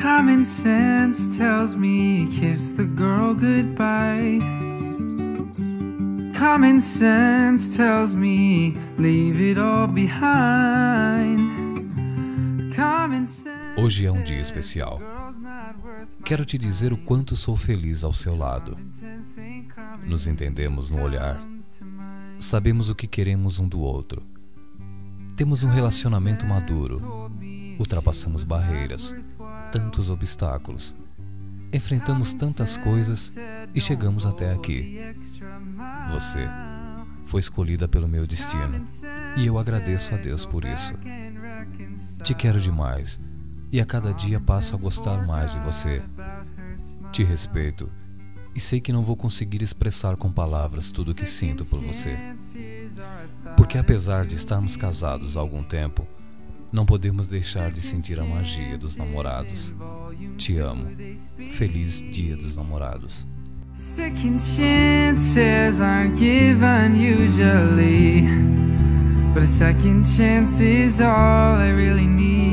Common sense tells me kiss the girl goodbye. Common sense tells me leave it all behind. Common sense. Hoje é um dia especial. Quero te dizer o quanto sou feliz ao seu lado. Nos entendemos no olhar. Sabemos o que queremos um do outro. Temos um relacionamento maduro. Ultrapassamos barreiras, tantos obstáculos. Enfrentamos tantas coisas e chegamos até aqui. Você foi escolhida pelo meu destino e eu agradeço a Deus por isso. Te quero demais e a cada dia passo a gostar mais de você. Te respeito e sei que não vou conseguir expressar com palavras tudo o que sinto por você. Porque apesar de estarmos casados há algum tempo, não podemos deixar de sentir a magia dos namorados. Te amo. Feliz Dia dos Namorados. Second chances aren't given usually, but a second chance is all I really need.